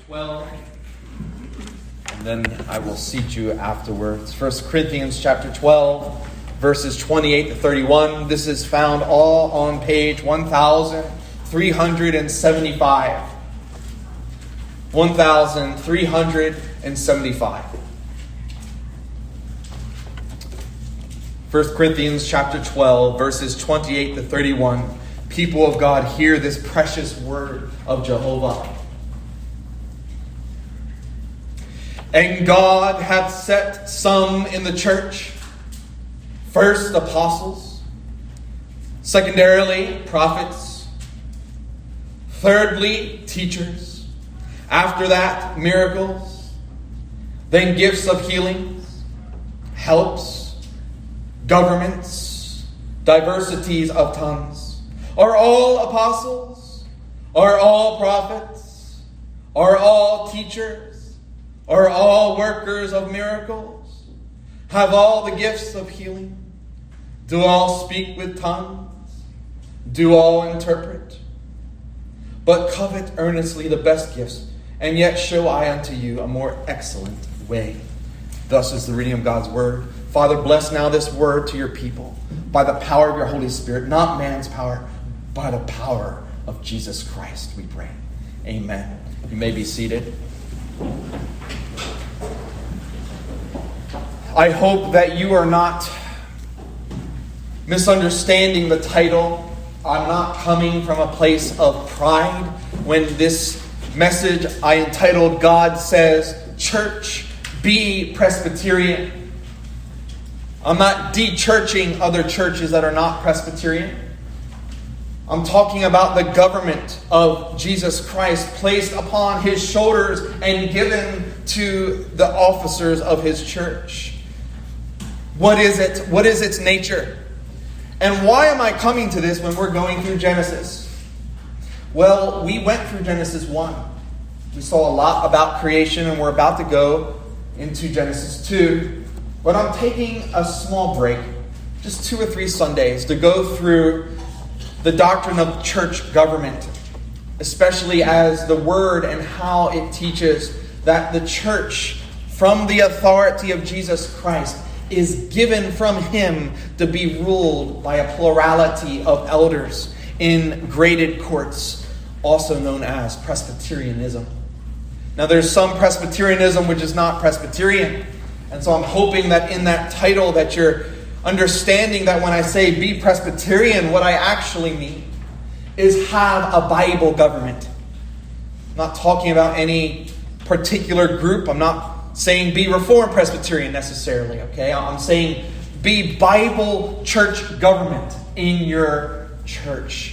Well, and then I will seat you afterwards. 1 Corinthians chapter 12, verses 28 to 31. This is found all on page 1375. 1375. 1 Corinthians chapter 12, verses 28 to 31. People of God, hear this precious word of Jehovah. And God hath set some in the church, first apostles, secondarily prophets, thirdly teachers, after that miracles, then gifts of healings, helps, governments, diversities of tongues. Are all apostles? Are all prophets? Are all teachers? Are all workers of miracles? Have all the gifts of healing? Do all speak with tongues? Do all interpret? But covet earnestly the best gifts, and yet show I unto you a more excellent way. Thus is the reading of God's word. Father, bless now this word to your people by the power of your Holy Spirit, not man's power, by the power of Jesus Christ, we pray. Amen. You may be seated. I hope that you are not misunderstanding the title. I'm not coming from a place of pride when this message I entitled God Says Church Be Presbyterian. I'm not de-churching other churches that are not Presbyterian. I'm talking about the government of Jesus Christ placed upon his shoulders and given to the officers of his church. What is it? What is its nature? And why am I coming to this when we're going through Genesis? Well, we went through Genesis 1. We saw a lot about creation, and we're about to go into Genesis 2. But I'm taking a small break, just 2 or 3 Sundays, to go through the doctrine of church government, especially as the word and how it teaches that the church, from the authority of Jesus Christ, is given from him to be ruled by a plurality of elders in graded courts, also known as Presbyterianism. Now there's some Presbyterianism which is not Presbyterian. And so I'm hoping that in that title that you're understanding that when I say be Presbyterian, what I actually mean is have a Bible government. I'm not talking about any particular group. I'm not saying be Reformed Presbyterian necessarily, okay? I'm saying be Bible church government in your church.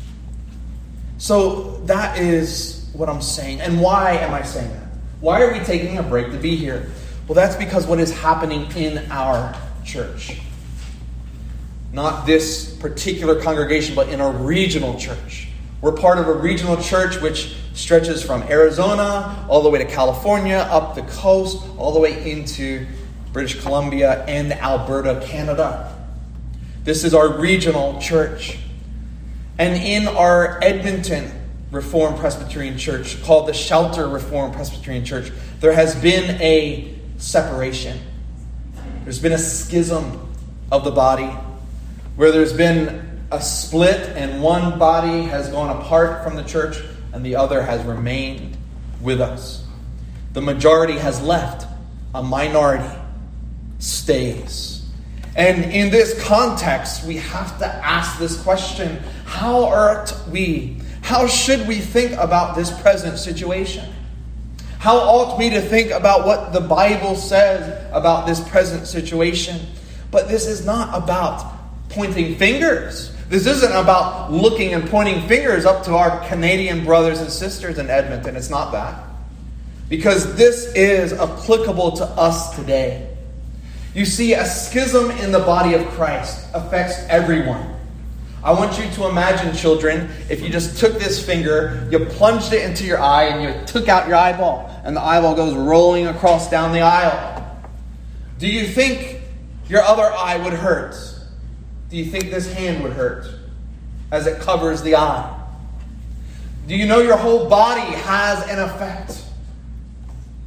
So that is what I'm saying. And why am I saying that? Why are we taking a break to be here? Well, that's because what is happening in our church. Not this particular congregation, but in a regional church. We're part of a regional church which stretches from Arizona all the way to California, up the coast, all the way into British Columbia and Alberta, Canada. This is our regional church. And in our Edmonton Reformed Presbyterian Church, called the Shelter Reformed Presbyterian Church, there has been a separation. There's been a schism of the body, where there's been a split and one body has gone apart from the church and the other has remained with us. The majority has left. A minority stays. And in this context, we have to ask this question: how should we think about this present situation? How ought we to think about what the Bible says about this present situation? But this is not about pointing fingers. This isn't about looking and pointing fingers up to our Canadian brothers and sisters in Edmonton. It's not that. Because this is applicable to us today. You see, a schism in the body of Christ affects everyone. I want you to imagine, children, if you just took this finger, you plunged it into your eye, and you took out your eyeball, and the eyeball goes rolling across down the aisle. Do you think your other eye would hurt? Do you think this hand would hurt as it covers the eye? Do you know your whole body has an effect?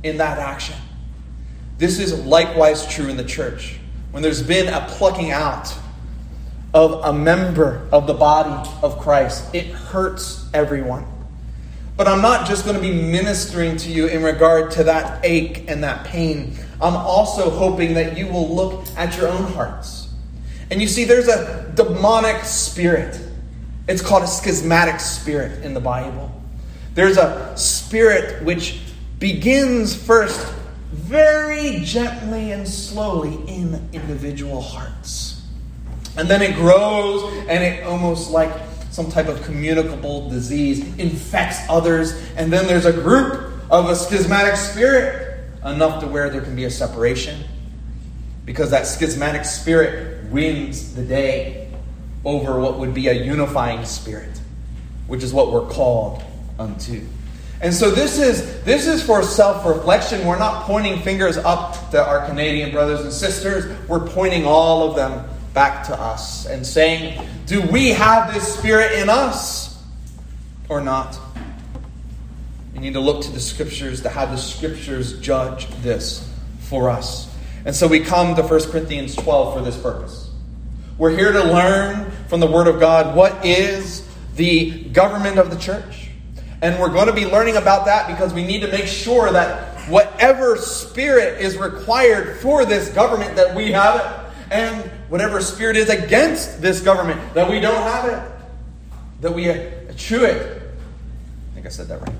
in that action. This is likewise true in the church. When there's been a plucking out of a member of the body of Christ, it hurts everyone. But I'm not just going to be ministering to you in regard to that ache and that pain. I'm also hoping that you will look at your own hearts. And you see, there's a demonic spirit. It's called a schismatic spirit in the Bible. There's a spirit which begins first very gently and slowly in individual hearts. And then it grows, and it almost like some type of communicable disease infects others. And then there's a group of a schismatic spirit, enough to where there can be a separation. Because that schismatic spirit wins the day over what would be a unifying spirit, which is what we're called unto. And so this is for self-reflection. We're not pointing fingers up to our Canadian brothers and sisters. We're pointing all of them back to us and saying, do we have this spirit in us or not? We need to look to the Scriptures, to have the Scriptures judge this for us. And so we come to 1 Corinthians 12 for this purpose. We're here to learn from the Word of God what is the government of the church. And we're going to be learning about that because we need to make sure that whatever spirit is required for this government, that we have it. And whatever spirit is against this government, that we don't have it. That we eschew it. I think I said that right.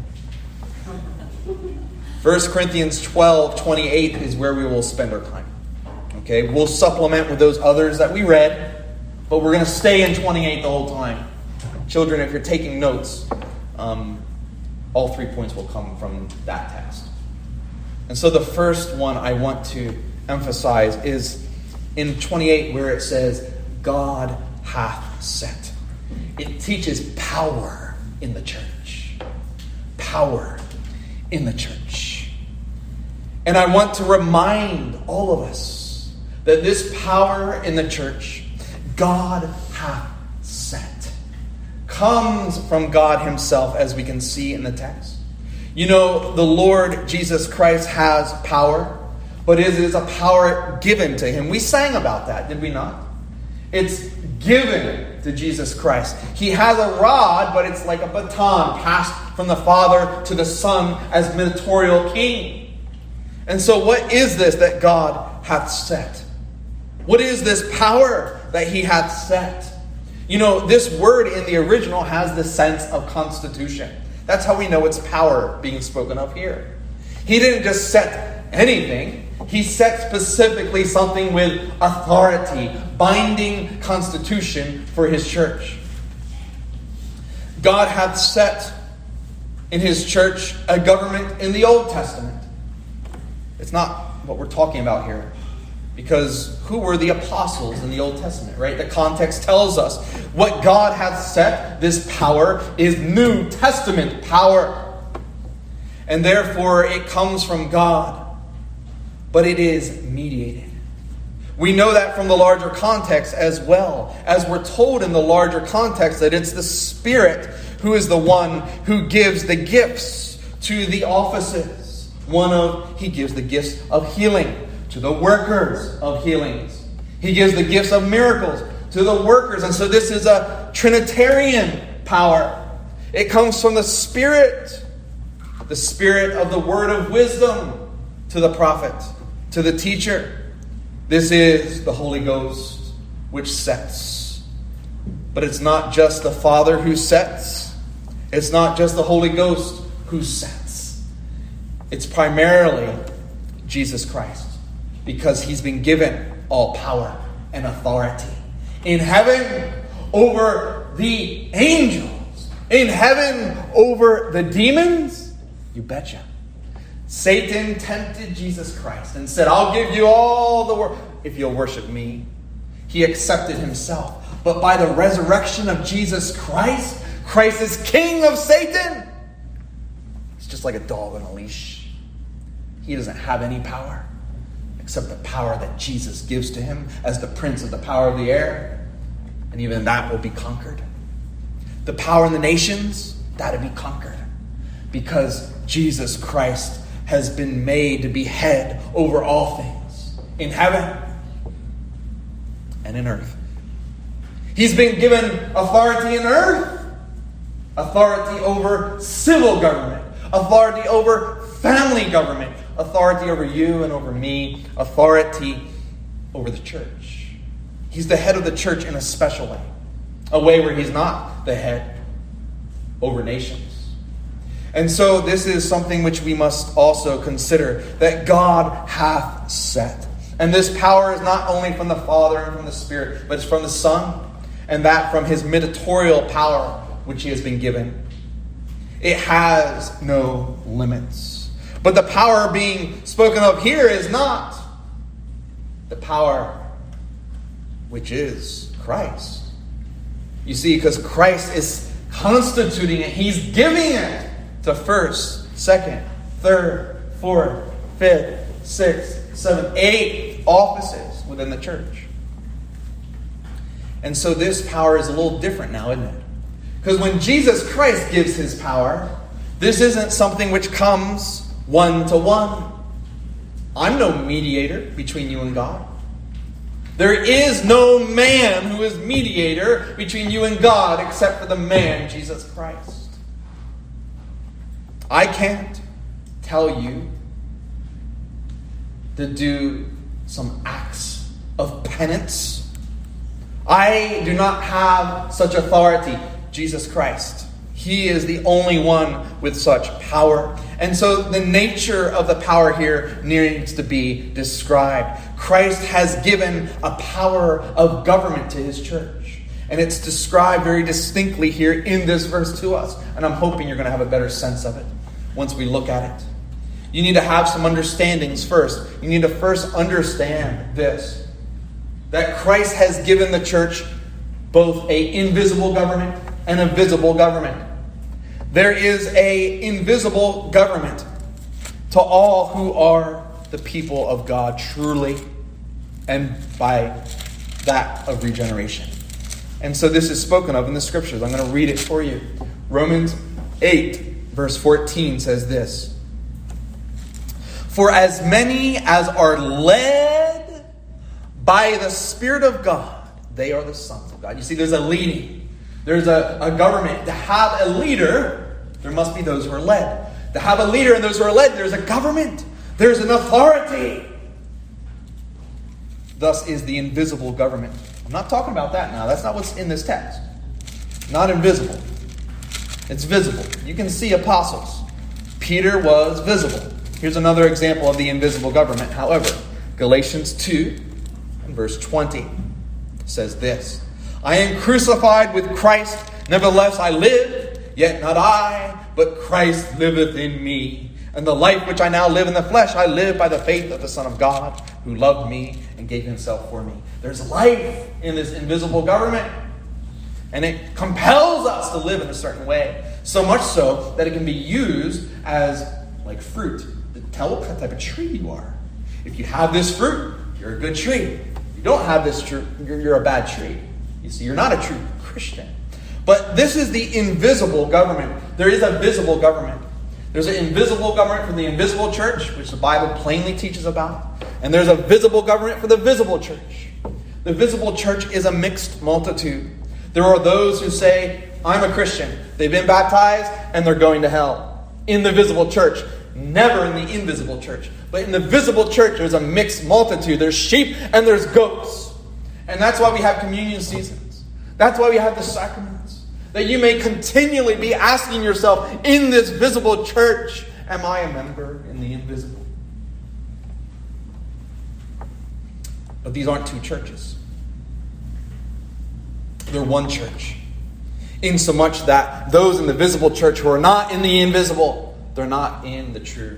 1 Corinthians 12:28 is where we will spend our time. Okay, we'll supplement with those others that we read, but we're going to stay in 28 the whole time. Children, if you're taking notes, all 3 points will come from that text. And so the first one I want to emphasize is in 28 where it says, God hath set. It teaches power in the church. Power in the church. And I want to remind all of us that this power in the church, God hath set, comes from God himself, as we can see in the text. You know, the Lord Jesus Christ has power, but it is a power given to him. We sang about that, did we not? It's given to Jesus Christ. He has a rod, but it's like a baton passed from the Father to the Son as mediatorial king. And so what is this that God hath set? What is this power that he hath set? You know, this word in the original has the sense of constitution. That's how we know it's power being spoken of here. He didn't just set anything. He set specifically something with authority, binding constitution for his church. God hath set in his church a government in the Old Testament. It's not what we're talking about here. Because who were the apostles in the Old Testament, right? The context tells us what God hath set, this power, is New Testament power. And therefore it comes from God. But it is mediated. We know that from the larger context as well. As we're told in the larger context that it's the Spirit who is the one who gives the gifts to the offices. He gives the gifts of healing to the workers of healings. He gives the gifts of miracles to the workers. And so this is a Trinitarian power. It comes from the Spirit of the word of wisdom to the prophet, to the teacher. This is the Holy Ghost which sets. But it's not just the Father who sets. It's not just the Holy Ghost who sets. It's primarily Jesus Christ. Because he's been given all power and authority. In heaven, over the angels. In heaven, over the demons. You betcha. Satan tempted Jesus Christ and said, I'll give you all the world if you'll worship me. He accepted himself. But by the resurrection of Jesus Christ, Christ is king of Satan. It's just like a dog on a leash. He doesn't have any power. Except the power that Jesus gives to him as the prince of the power of the air. And even that will be conquered. The power in the nations, that'll be conquered. Because Jesus Christ has been made to be head over all things in heaven and in earth. He's been given authority in earth, authority over civil government, authority over family government, authority over you and over me, authority over the church. He's the head of the church in a special way, a way where he's not the head over nations. And so this is something which we must also consider, that God hath set. And this power is not only from the Father and from the Spirit, but it's from the Son, and that from his mediatorial power which he has been given. It has no limits. But the power being spoken of here is not the power which is Christ. You see, because Christ is constituting it, he's giving it to first, second, third, fourth, fifth, sixth, seventh, eighth offices within the church. And so this power is a little different now, isn't it? Because when Jesus Christ gives his power, this isn't something which comes one-to-one. I'm no mediator between you and God. There is no man who is mediator between you and God except for the man, Jesus Christ. I can't tell you to do some acts of penance. I do not have such authority. Jesus Christ, he is the only one with such power. And so the nature of the power here needs to be described. Christ has given a power of government to his church. And it's described very distinctly here in this verse to us. And I'm hoping you're going to have a better sense of it once we look at it. You need to have some understandings first. You need to first understand this, that Christ has given the church both an invisible government and a visible government. There is an invisible government to all who are the people of God truly, and by that of regeneration. And so this is spoken of in the scriptures. I'm going to read it for you. Romans 8, verse 14 says this: "For as many as are led by the Spirit of God, they are the sons of God." You see, there's a leading. There's a government. To have a leader, there must be those who are led. To have a leader and those who are led, there's a government. There's an authority. Thus is the invisible government. I'm not talking about that now. That's not what's in this text. Not invisible. It's visible. You can see apostles. Peter was visible. Here's another example of the invisible government. However, Galatians 2 and verse 20 says this: "I am crucified with Christ, nevertheless I live, yet not I, but Christ liveth in me. And the life which I now live in the flesh, I live by the faith of the Son of God, who loved me and gave himself for me." There's life in this invisible government. And it compels us to live in a certain way. So much so that it can be used as like fruit to tell what type of tree you are. If you have this fruit, you're a good tree. If you don't have this fruit, you're a bad tree. You see, you're not a true Christian. But this is the invisible government. There is a visible government. There's an invisible government for the invisible church, which the Bible plainly teaches about. And there's a visible government for the visible church. The visible church is a mixed multitude. There are those who say, "I'm a Christian." They've been baptized and they're going to hell. In the visible church. Never in the invisible church. But in the visible church, there's a mixed multitude. There's sheep and there's goats. And that's why we have communion seasons. That's why we have the sacraments. That you may continually be asking yourself, in this visible church, am I a member in the invisible? But these aren't two churches. They're one church. Insomuch that those in the visible church who are not in the invisible, they're not in the true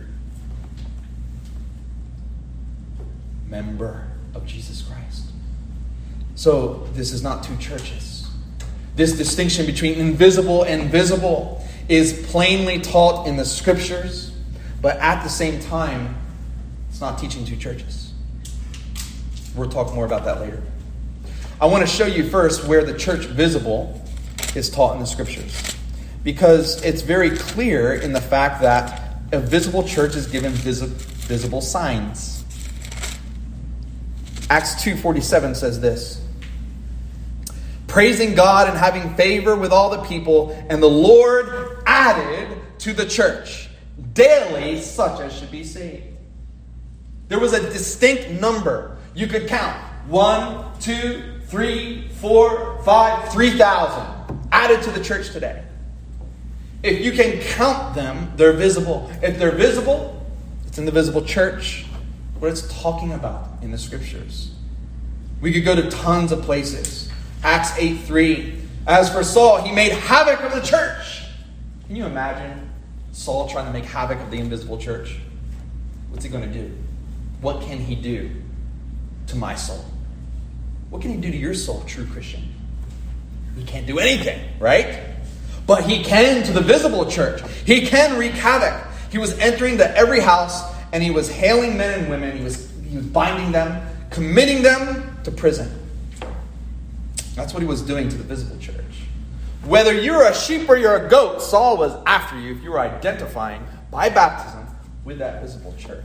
member of Jesus Christ. So this is not two churches. This distinction between invisible and visible is plainly taught in the scriptures, but at the same time, it's not teaching two churches. We'll talk more about that later. I want to show you first where the church visible is taught in the scriptures, because it's very clear in the fact that a visible church is given visible signs. Acts 2:47 says this: praising God and having favor with all the people, and the Lord added to the church daily such as should be saved. There was a distinct number. You could count 1, 2, 3, 4, 5, 3,000 added to the church today. If you can count them, they're visible. If they're visible, it's in the visible church. What it's talking about in the scriptures. We could go to tons of places. Acts 8:3. As for Saul, he made havoc of the church. Can you imagine Saul trying to make havoc of the invisible church? What's he going to do? What can he do to my soul? What can he do to your soul, true Christian? He can't do anything, right? But he can to the visible church. He can wreak havoc. He was entering to every house, and he was hailing men and women. He was binding them, committing them to prison. That's what he was doing to the visible church. Whether you're a sheep or you're a goat, Saul was after you if you were identifying by baptism with that visible church.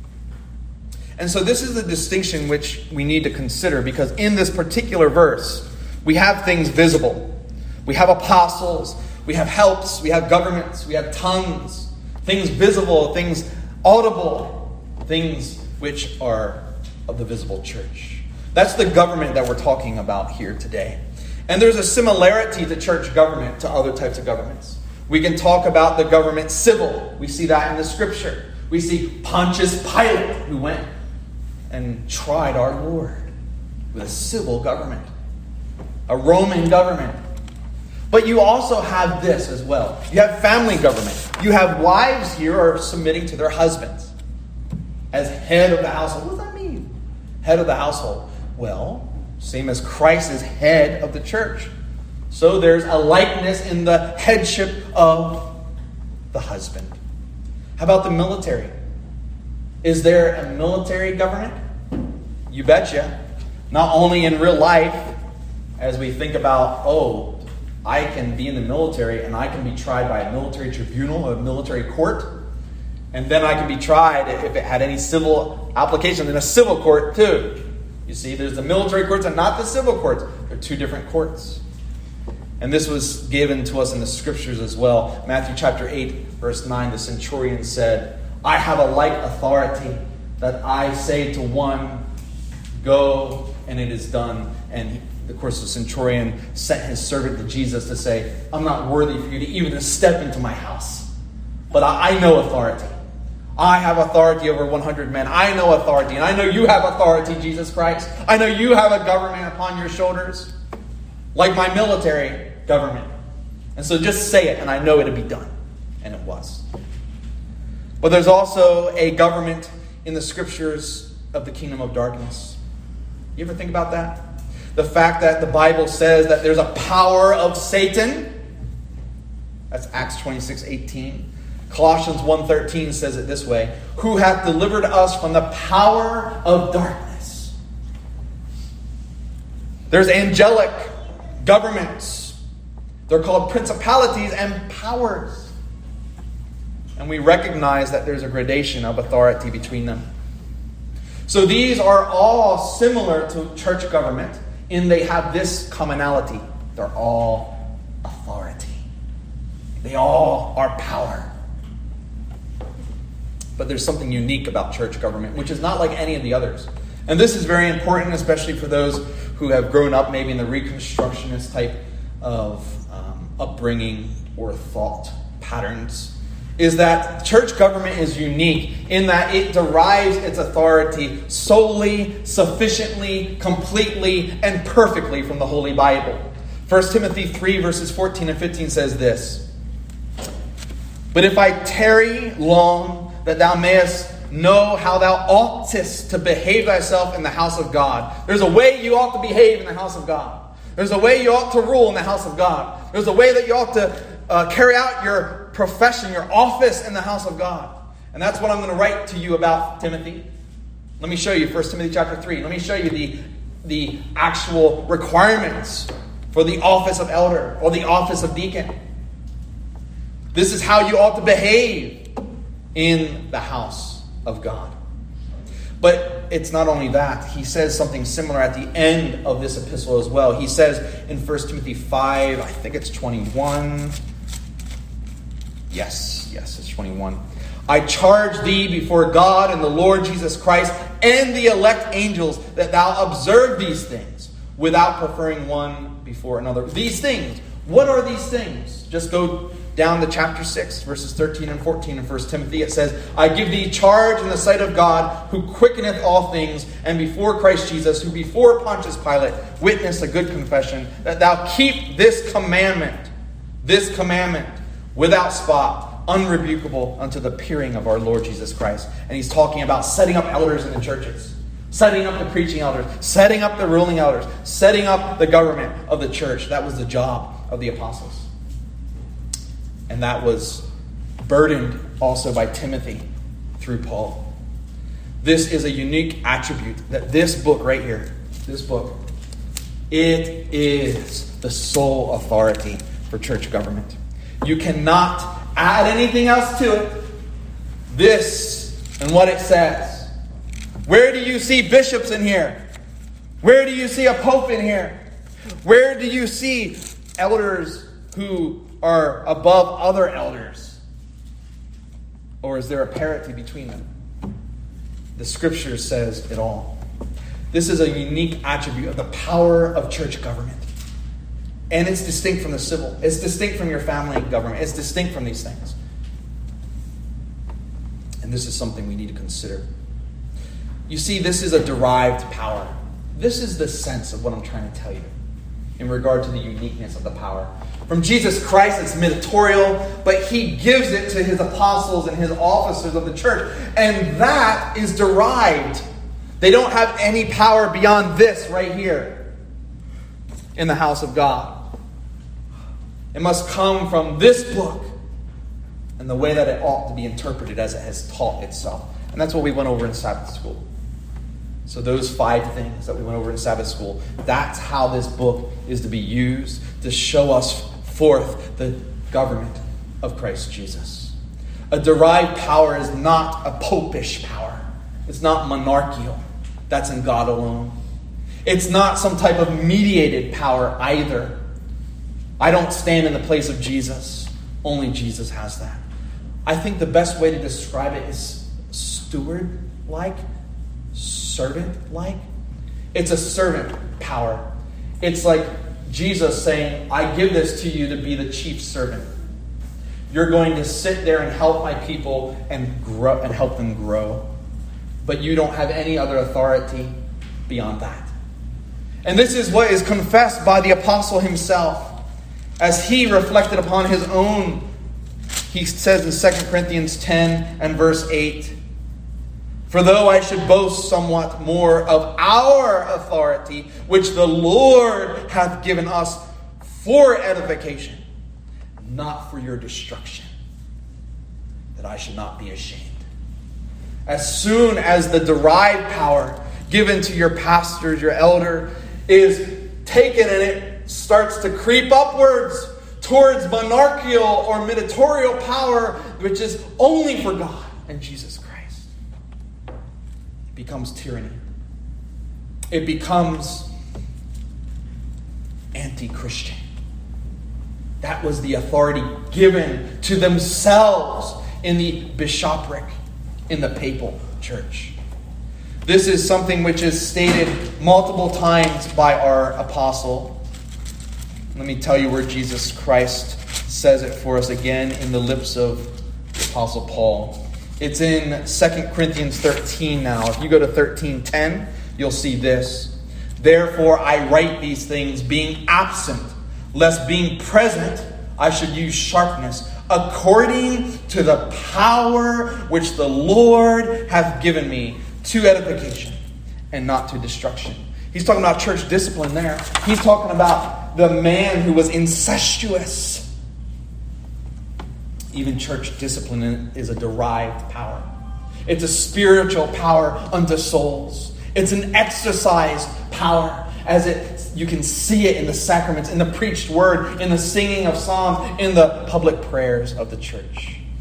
And so this is the distinction which we need to consider, because in this particular verse, we have things visible. We have apostles, we have helps, we have governments, we have tongues, things visible, things audible, things which are of the visible church. That's the government that we're talking about here today. And there's a similarity to church government to other types of governments. We can talk about the government civil. We see that in the scripture. We see Pontius Pilate, who went and tried our Lord with a civil government, a Roman government. But you also have this as well. You have family government. You have wives here who are submitting to their husbands as head of the household. What does that mean? Head of the household. Well, same as Christ is head of the church. So there's a likeness in the headship of the husband. How about the military? Is there a military government? You betcha. Not only in real life, as we think about, I can be in the military and I can be tried by a military tribunal, a military court. And then I can be tried, if it had any civil application, in a civil court too. You see, there's the military courts and not the civil courts. They're two different courts. And this was given to us in the scriptures as well. Matthew chapter 8, verse 9, the centurion said, I have a like authority that I say to one, go, and it is done. And of course, the centurion sent his servant to Jesus to say, I'm not worthy for you to even step into my house. But I know authority. I have authority over 100 men. I know authority. And I know you have authority, Jesus Christ. I know you have a government upon your shoulders, like my military government. And so just say it, and I know it'll be done. And it was. But there's also a government in the scriptures of the kingdom of darkness. You ever think about that? The fact that the Bible says that there's a power of Satan. That's Acts 26:18. Colossians 1:13 says it this way: who hath delivered us from the power of darkness. There's angelic governments. They're called principalities and powers. And we recognize that there's a gradation of authority between them. So these are all similar to church government in they have this commonality. They're all authority. They all are power. But there's something unique about church government, which is not like any of the others. And this is very important, especially for those who have grown up maybe in the Reconstructionist type of upbringing or thought patterns, is that church government is unique in that it derives its authority solely, sufficiently, completely, and perfectly from the Holy Bible. 1 Timothy 3 verses 14 and 15 says this: but if I tarry long, that thou mayest know how thou oughtest to behave thyself in the house of God. There's a way you ought to behave in the house of God. There's a way you ought to rule in the house of God. There's a way that you ought to carry out your profession, your office in the house of God. And that's what I'm going to write to you about, Timothy. Let me show you 1 Timothy chapter 3. Let me show you the actual requirements for the office of elder or the office of deacon. This is how you ought to behave in the house of God. But it's not only that. He says something similar at the end of this epistle as well. He says in 1 Timothy 5, I think it's 21. Yes, it's 21. I charge thee before God and the Lord Jesus Christ and the elect angels that thou observe these things without preferring one before another. These things. What are these things? Just go down to chapter 6, verses 13 and 14 in 1 Timothy. It says, I give thee charge in the sight of God, who quickeneth all things, and before Christ Jesus, who before Pontius Pilate witnessed a good confession, that thou keep this commandment without spot, unrebukable unto the appearing of our Lord Jesus Christ. And he's talking about setting up elders in the churches, setting up the preaching elders, setting up the ruling elders, setting up the government of the church. That was the job of the apostles. And that was burdened also by Timothy through Paul. This is a unique attribute that this book right here, it is the sole authority for church government. You cannot add anything else to it. This and what it says. Where do you see bishops in here? Where do you see a pope in here? Where do you see elders who are above other elders? Or is there a parity between them? The scripture says it all. This is a unique attribute of the power of church government. And it's distinct from the civil. It's distinct from your family government. It's distinct from these things. And this is something we need to consider. You see, this is a derived power. This is the sense of what I'm trying to tell you in regard to the uniqueness of the power. From Jesus Christ, it's mediatorial, but he gives it to his apostles and his officers of the church. And that is derived. They don't have any power beyond this right here in the house of God. It must come from this book and the way that it ought to be interpreted as it has taught itself. And that's what we went over in Sabbath school. So those 5 things that we went over in Sabbath school, that's how this book is to be used to show us forth the government of Christ Jesus. A derived power is not a popish power. It's not monarchical. That's in God alone. It's not some type of mediated power either. I don't stand in the place of Jesus. Only Jesus has that. I think the best way to describe it is steward-like, servant-like. It's a servant power. It's like Jesus saying, I give this to you to be the chief servant. You're going to sit there and help my people and grow and help them grow. But you don't have any other authority beyond that. And this is what is confessed by the apostle himself. As he reflected upon his own, he says in 2 Corinthians 10 and verse 8, for though I should boast somewhat more of our authority, which the Lord hath given us for edification, not for your destruction, that I should not be ashamed. As soon as the derived power given to your pastors, your elder, is taken and it starts to creep upwards towards monarchical or mediatorial power, which is only for God and Jesus Christ, it becomes tyranny. It becomes anti-Christian. That was the authority given to themselves in the bishopric, in the papal church. This is something which is stated multiple times by our apostle. Let me tell you where Jesus Christ says it for us again in the lips of the apostle Paul. It's in 2 Corinthians 13 now. If you go to 13:10, you'll see this. Therefore I write these things, being absent, lest being present I should use sharpness, according to the power which the Lord hath given me, to edification and not to destruction. He's talking about church discipline there. He's talking about the man who was incestuous. Even church discipline is a derived power. It's a spiritual power unto souls. It's an exercised power, as you can see it in the sacraments, in the preached word, in the singing of psalms, in the public prayers of the church.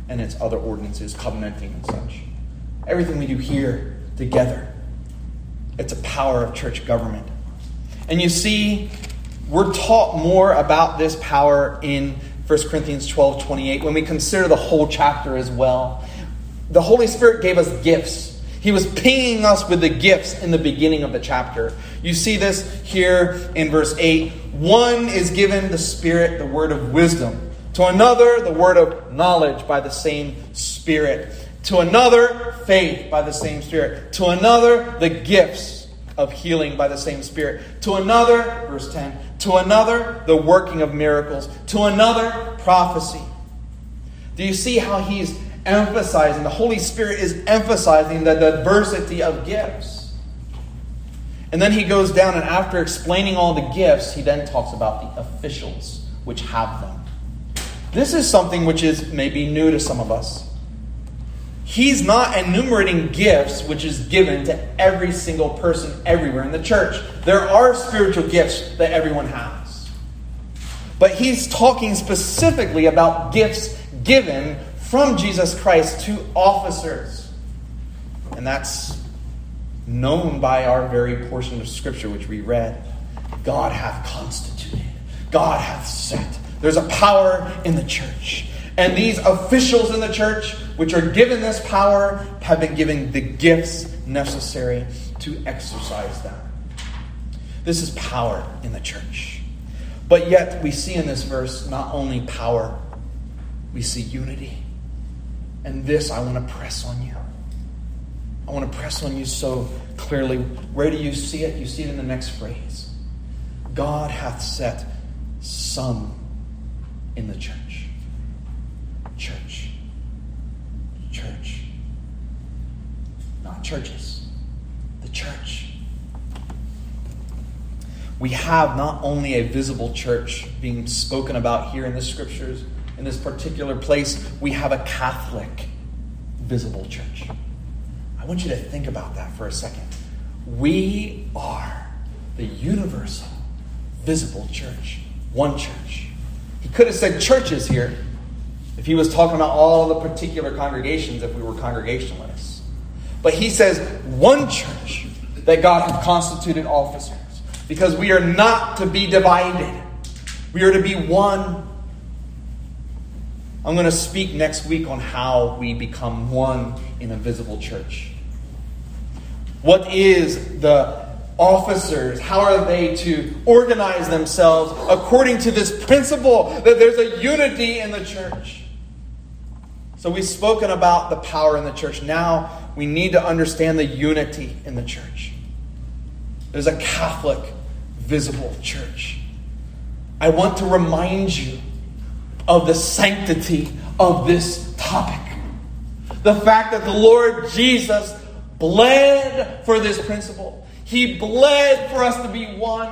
and its other ordinances, covenanting and such. Everything we do here together, it's a power of church government. And you see, we're taught more about this power in 1 Corinthians 12:28 when we consider the whole chapter as well. The Holy Spirit gave us gifts. He was pinging us with the gifts in the beginning of the chapter. You see this here in verse 8. One is given the Spirit the word of wisdom. To another, the word of knowledge by the same Spirit. To another, faith by the same Spirit. To another, the gifts of healing by the same Spirit. To another, verse 10, to another, the working of miracles. To another, prophecy. Do you see how he's emphasizing, the Holy Spirit is emphasizing the diversity of gifts? And then he goes down, and after explaining all the gifts, he then talks about the officials which have them. This is something which is maybe new to some of us. He's not enumerating gifts which is given to every single person everywhere in the church. There are spiritual gifts that everyone has. But he's talking specifically about gifts given from Jesus Christ to officers. And that's known by our very portion of Scripture which we read. God hath constituted. God hath set. There's a power in the church. And these officials in the church, which are given this power, have been given the gifts necessary to exercise them. This is power in the church. But yet we see in this verse not only power, we see unity. And this I want to press on you. I want to press on you so clearly. Where do you see it? You see it in the next phrase. God hath set some in the church. Church. Church. Not churches. The church. We have not only a visible church being spoken about here in the Scriptures, in this particular place, we have a Catholic visible church. I want you to think about that for a second. We are the universal, visible church. One church. He could have said churches here if he was talking about all the particular congregations, if we were Congregationalists. But he says one church that God hath constituted officers. Because we are not to be divided. We are to be one. I'm going to speak next week on how we become one in a visible church. What is the officers? How are they to organize themselves according to this principle that there's a unity in the church? So we've spoken about the power in the church. Now we need to understand the unity in the church. There's a Catholic visible church. I want to remind you of the sanctity of this topic. The fact that the Lord Jesus bled for this principle. He bled for us to be one.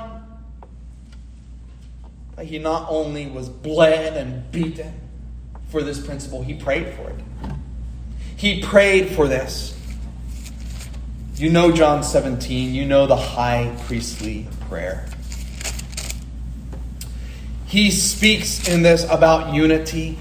But he not only was bled and beaten for this principle, he prayed for it. He prayed for this. You know John 17. You know the high priestly prayer. He speaks in this about unity,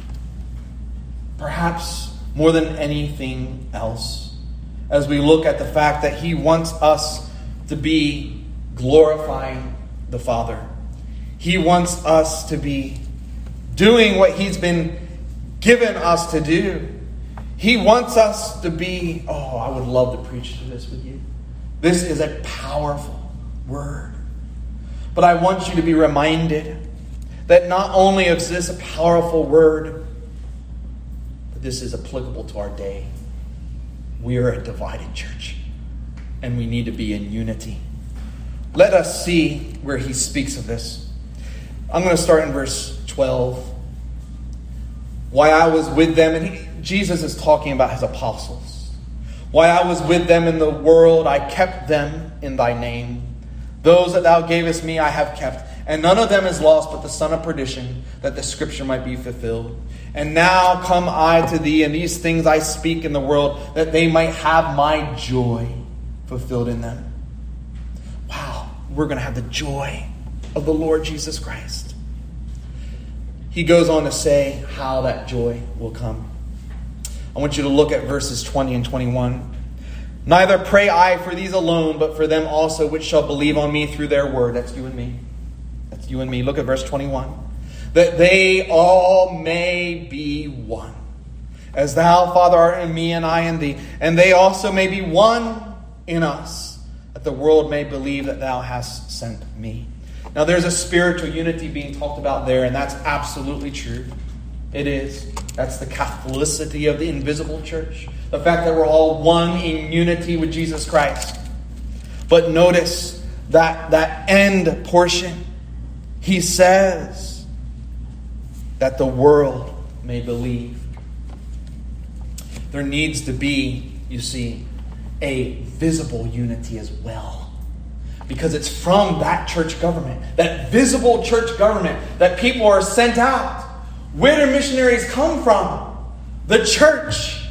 perhaps more than anything else, as we look at the fact that he wants us to be glorifying the Father. He wants us to be doing what he's been given us to do. He wants us to be, I would love to preach to this with you. This is a powerful word. But I want you to be reminded that not only is this a powerful word, but this is applicable to our day. We are a divided church, and we need to be in unity. Let us see where he speaks of this. I'm going to start in verse 12. Why I was with them, and Jesus is talking about his apostles. Why I was with them in the world, I kept them in thy name. Those that thou gavest me, I have kept. And none of them is lost but the son of perdition, that the scripture might be fulfilled. And now come I to thee, and these things I speak in the world, that they might have my joy fulfilled in them. Wow, we're going to have the joy of the Lord Jesus Christ. He goes on to say how that joy will come. I want you to look at verses 20 and 21. Neither pray I for these alone, but for them also which shall believe on me through their word. That's you and me. That's you and me. Look at verse 21. That they all may be one. As thou, Father, art in me, and I in thee. And they also may be one in us, that the world may believe that thou hast sent me. Now there's a spiritual unity being talked about there, and that's absolutely true. It is. That's the Catholicity of the invisible church. The fact that we're all one in unity with Jesus Christ. But notice that end portion. He says that the world may believe. There needs to be, you see, a visible unity as well. Because it's from that church government, that visible church government, that people are sent out. Where do missionaries come from? The church,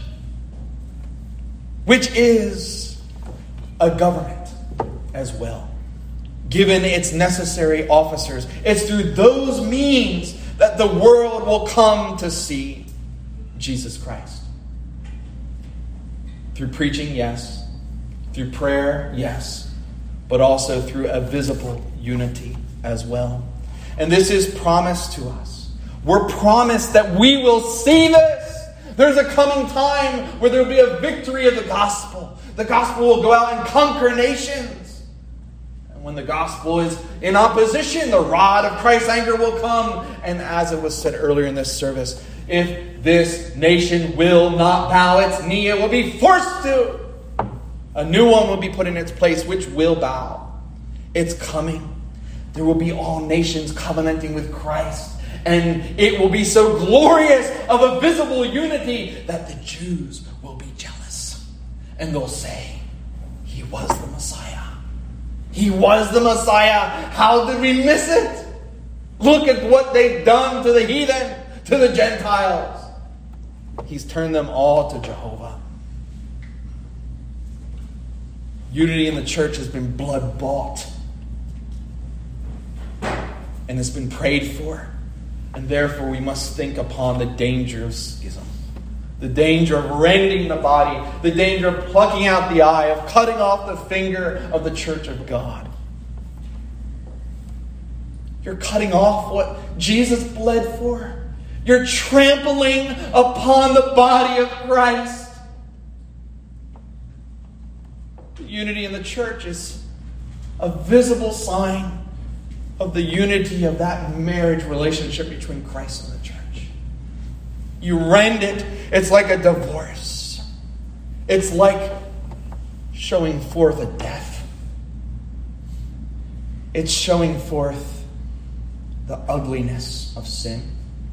which is a government as well, given its necessary officers. It's through those means that the world will come to see Jesus Christ. Through preaching, yes. Through prayer, yes. But also through a visible unity as well. And this is promised to us. We're promised that we will see this. There's a coming time where there will be a victory of the gospel. The gospel will go out and conquer nations. And when the gospel is in opposition, the rod of Christ's anger will come. And as it was said earlier in this service, if this nation will not bow its knee, it will be forced to. A new one will be put in its place, which will bow. It's coming. There will be all nations covenanting with Christ. And it will be so glorious of a visible unity that the Jews will be jealous. And they'll say, he was the Messiah. He was the Messiah. How did we miss it? Look at what they've done to the heathen, to the Gentiles. He's turned them all to Jehovah. Unity in the church has been blood bought. And has been prayed for. And therefore we must think upon the danger of schism. The danger of rending the body. The danger of plucking out the eye. Of cutting off the finger of the church of God. You're cutting off what Jesus bled for. You're trampling upon the body of Christ. The unity in the church is a visible sign of the unity of that marriage relationship between Christ and the church. You rend it. It's like a divorce. It's like showing forth a death. It's showing forth the ugliness of sin.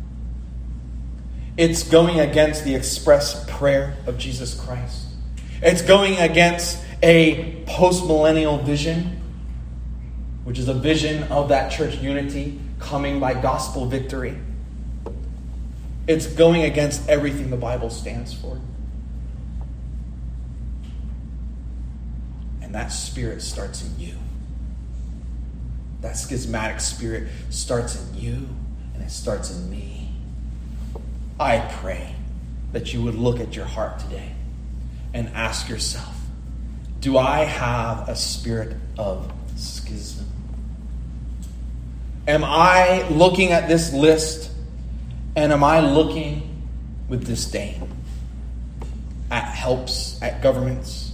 It's going against the express prayer of Jesus Christ. It's going against a post-millennial vision, which is a vision of that church unity coming by gospel victory. It's going against everything the Bible stands for. And that spirit starts in you. That schismatic spirit starts in you, and it starts in me. I pray that you would look at your heart today and ask yourself, do I have a spirit of schism? Am I looking at this list and am I looking with disdain at helps, at governments?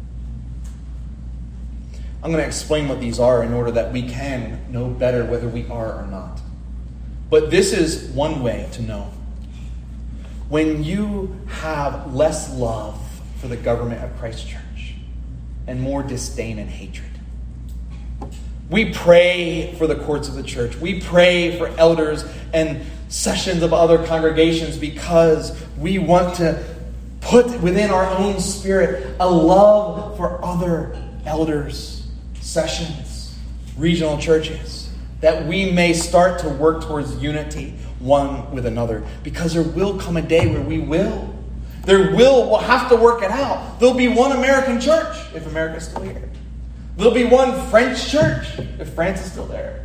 I'm going to explain what these are in order that we can know better whether we are or not. But this is one way to know. When you have less love for the government of Christ's church and more disdain and hatred. We pray for the courts of the church. We pray for elders and sessions of other congregations because we want to put within our own spirit a love for other elders, sessions, regional churches, that we may start to work towards unity one with another. Because there will come a day where we will. We'll have to work it out. There'll be one American church if America's still here. There'll be one French church if France is still there.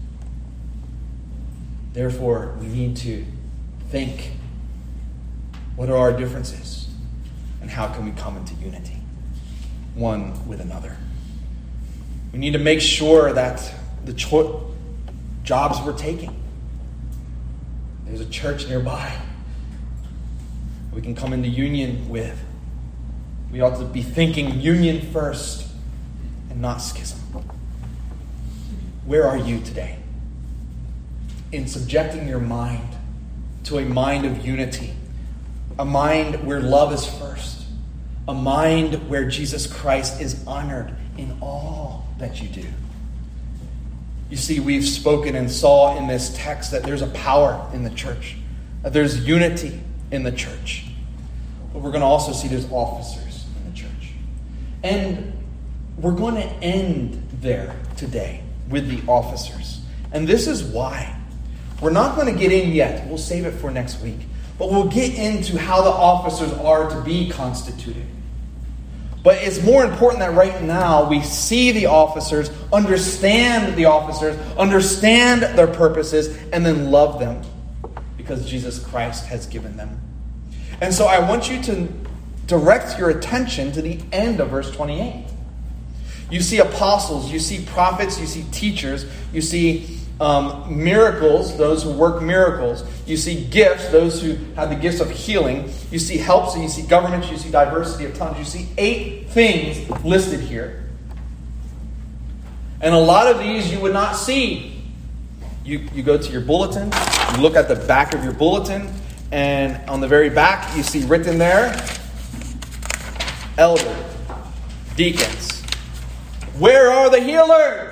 Therefore, we need to think What are our differences? And how can we come into unity, one with another? We need to make sure that the jobs we're taking, there's a church nearby we can come into union with. We ought to be thinking union first and not schism. Where are you today in subjecting your mind to a mind of unity? A mind where love is first. A mind where Jesus Christ is honored in all that you do. You see, we've spoken and saw in this text that there's a power in the church. That there's unity in the church. But we're going to also see there's officers in the church. And we're going to end there today with the officers. And this is why. We're not going to get in yet. We'll save it for next week. But we'll get into how the officers are to be constituted. But it's more important that right now we see the officers, understand their purposes, and then love them because Jesus Christ has given them. And so I want you to direct your attention to the end of verse 28. You see apostles, you see prophets, you see teachers, you see miracles, those who work miracles. You see gifts, those who have the gifts of healing. You see helps, and you see governments, you see diversity of tongues. You see 8 things listed here. And a lot of these you would not see. You go to your bulletin, you look at the back of your bulletin, and on the very back you see written there, elder, deacons. Where are the healers?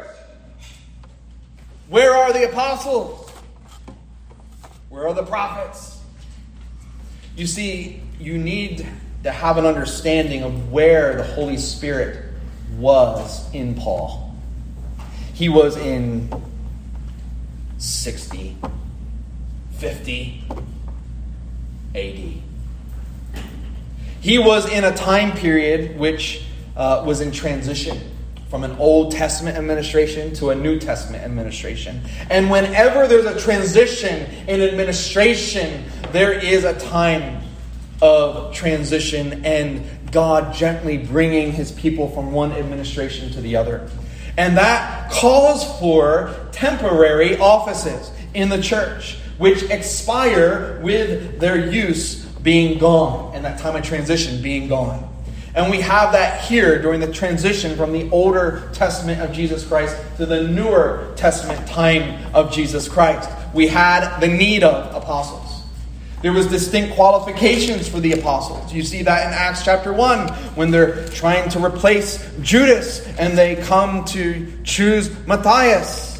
Where are the apostles? Where are the prophets? You see, you need to have an understanding of where the Holy Spirit was in Paul. He was in 60, 50 AD. He was in a time period which was in transition from an Old Testament administration to a New Testament administration. And whenever there's a transition in administration, there is a time of transition and God gently bringing his people from one administration to the other. And that calls for temporary offices in the church, which expire with their use being gone and that time of transition being gone. And we have that here during the transition from the older testament of Jesus Christ to the newer testament time of Jesus Christ. We had the need of apostles. There was distinct qualifications for the apostles. You see that in Acts chapter 1 when they're trying to replace Judas and they come to choose Matthias.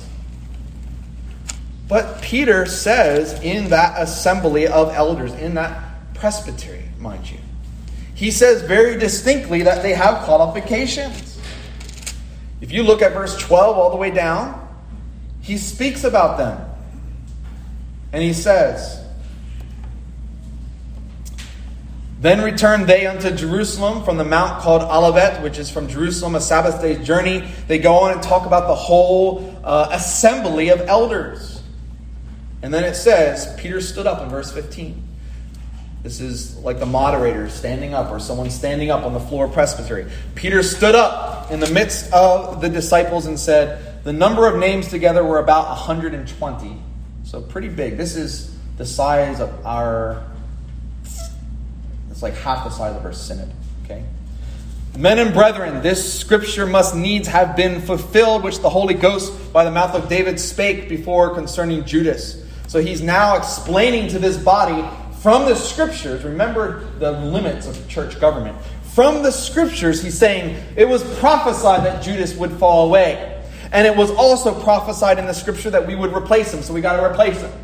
But Peter says in that assembly of elders, in that presbytery, mind you, he says very distinctly that they have qualifications. If you look at verse 12 all the way down, he speaks about them. And he says, "Then returned they unto Jerusalem from the mount called Olivet," which is from Jerusalem, a Sabbath day's journey. They go on and talk about the whole assembly of elders. And then it says, Peter stood up in verse 15. This is like the moderator standing up or someone standing up on the floor of presbytery. Peter stood up in the midst of the disciples and said, "The number of names together were about 120. So pretty big. This is the size of it's like half the size of our synod. Okay. "Men and brethren, this scripture must needs have been fulfilled, which the Holy Ghost by the mouth of David spake before concerning Judas." So he's now explaining to this body from the scriptures, remember the limits of church government. From the scriptures, he's saying it was prophesied that Judas would fall away. And it was also prophesied in the scripture that we would replace him. So we got to replace him.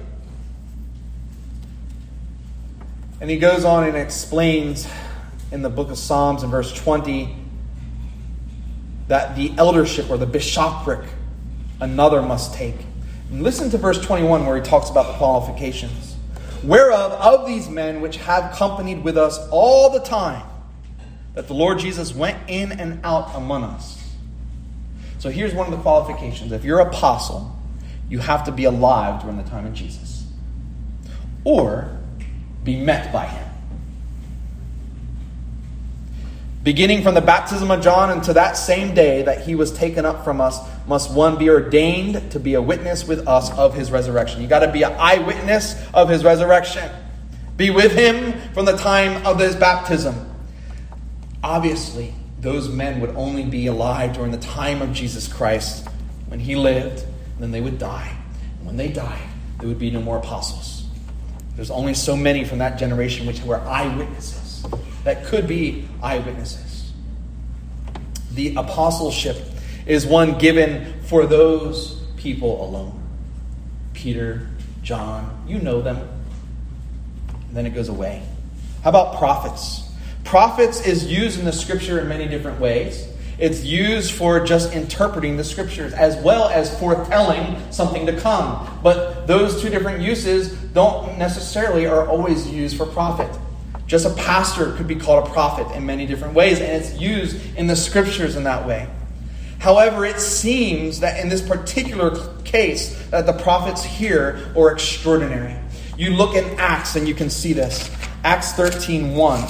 And he goes on and explains in the book of Psalms in verse 20 that the eldership or the bishopric another must take. And listen to verse 21 where he talks about the qualifications. "Whereof of these men which have companied with us all the time that the Lord Jesus went in and out among us." So here's one of the qualifications. If you're an apostle, you have to be alive during the time of Jesus. Or be met by him. Beginning from the baptism of John until that same day that he was taken up from us, must one be ordained to be a witness with us of his resurrection. You got to be an eyewitness of his resurrection. Be with him from the time of his baptism. Obviously, those men would only be alive during the time of Jesus Christ when he lived, and then they would die. And when they died, there would be no more apostles. There's only so many from that generation which were eyewitnesses. That could be eyewitnesses. The apostleship is one given for those people alone. Peter, John, you know them. And then it goes away. How about prophets? Prophets is used in the scripture in many different ways. It's used for just interpreting the scriptures as well as foretelling something to come. But those two different uses don't necessarily are always used for prophet. Just a pastor could be called a prophet in many different ways, and it's used in the scriptures in that way. However, it seems that in this particular case that the prophets here are extraordinary. You look in Acts and you can see this. Acts 13:1.